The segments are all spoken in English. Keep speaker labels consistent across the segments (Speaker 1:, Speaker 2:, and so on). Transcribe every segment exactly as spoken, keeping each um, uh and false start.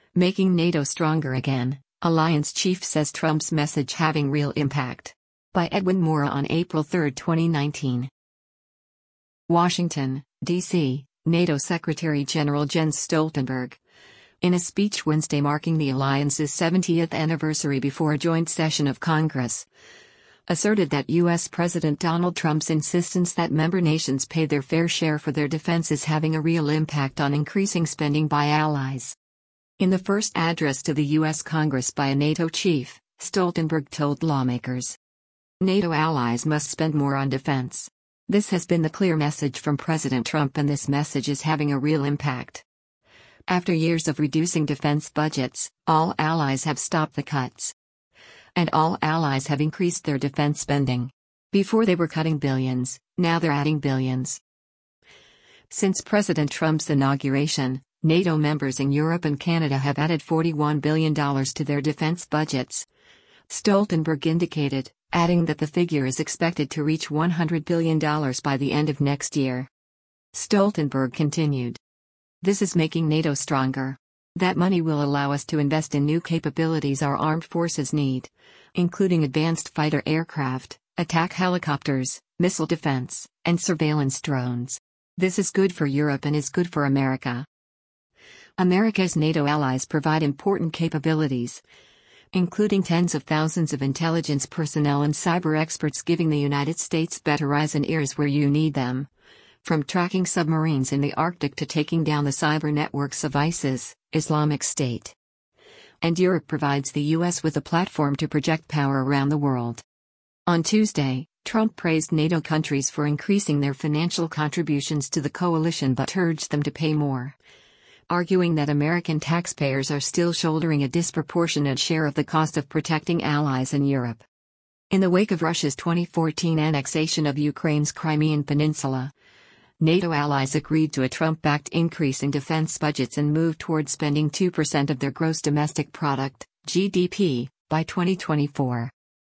Speaker 1: Making NATO stronger again, alliance chief says Trump's message having real impact. By Edwin Mora on April third, twenty nineteen. Washington, D C, NATO Secretary General Jens Stoltenberg. In a speech Wednesday marking the alliance's seventieth anniversary before a joint session of Congress, asserted that U S President Donald Trump's insistence that member nations pay their fair share for their defense is having a real impact on increasing spending by allies. In the first address to the U S Congress by a NATO chief, Stoltenberg told lawmakers, NATO allies must spend more on defense. This has been the clear message from President Trump, and this message is having a real impact. After years of reducing defense budgets, all allies have stopped the cuts. And all allies have increased their defense spending. Before they were cutting billions, now they're adding billions. Since President Trump's inauguration, NATO members in Europe and Canada have added forty-one billion dollars to their defense budgets, Stoltenberg indicated, adding that the figure is expected to reach one hundred billion dollars by the end of next year. Stoltenberg continued, "This is making NATO stronger. That money will allow us to invest in new capabilities our armed forces need, including advanced fighter aircraft, attack helicopters, missile defense, and surveillance drones. This is good for Europe and is good for America." America's NATO allies provide important capabilities, including tens of thousands of intelligence personnel and cyber experts, giving the United States better eyes and ears where you need them. From tracking submarines in the Arctic to taking down the cyber networks of ISIS, Islamic State. And Europe provides the U S with a platform to project power around the world. On Tuesday, Trump praised NATO countries for increasing their financial contributions to the coalition but urged them to pay more, arguing that American taxpayers are still shouldering a disproportionate share of the cost of protecting allies in Europe. In the wake of Russia's twenty fourteen annexation of Ukraine's Crimean Peninsula, NATO allies agreed to a Trump-backed increase in defense budgets and moved toward spending two percent of their gross domestic product, G D P, by twenty twenty-four.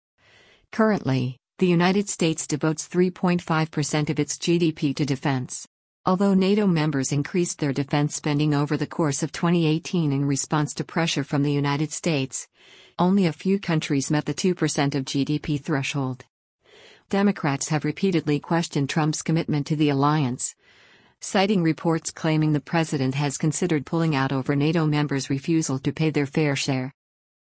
Speaker 1: Currently, the United States devotes three point five percent of its G D P to defense. Although NATO members increased their defense spending over the course of twenty eighteen in response to pressure from the United States, only a few countries met the two percent of G D P threshold. Democrats have repeatedly questioned Trump's commitment to the alliance, citing reports claiming the president has considered pulling out over NATO members' refusal to pay their fair share.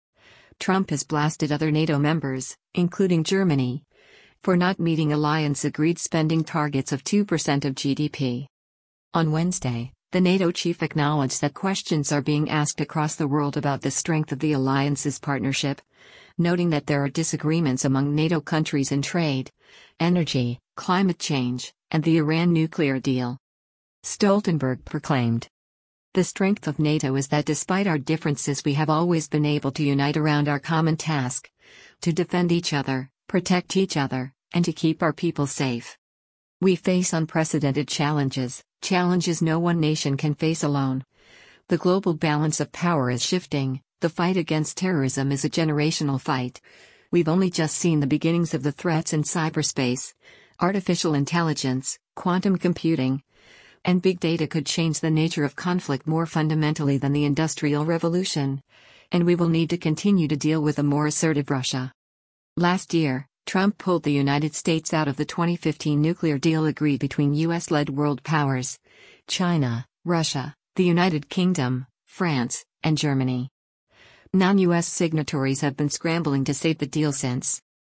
Speaker 1: Trump has blasted other NATO members, including Germany, for not meeting alliance-agreed spending targets of two percent of G D P. On Wednesday, the NATO chief acknowledged that questions are being asked across the world about the strength of the alliance's partnership, noting that there are disagreements among NATO countries in trade, energy, climate change, and the Iran nuclear deal. Stoltenberg proclaimed, "The strength of NATO is that despite our differences we have always been able to unite around our common task, to defend each other, protect each other, and to keep our people safe. We face unprecedented challenges, challenges no one nation can face alone. The global balance of power is shifting, the fight against terrorism is a generational fight. We've only just seen the beginnings of the threats in cyberspace. Artificial intelligence, quantum computing, and big data could change the nature of conflict more fundamentally than the Industrial Revolution. And we will need to continue to deal with a more assertive Russia." Last year, Trump pulled the United States out of the twenty fifteen nuclear deal agreed between U S-led world powers, China, Russia, the United Kingdom, France, and Germany. Non-U S signatories have been scrambling to save the deal since.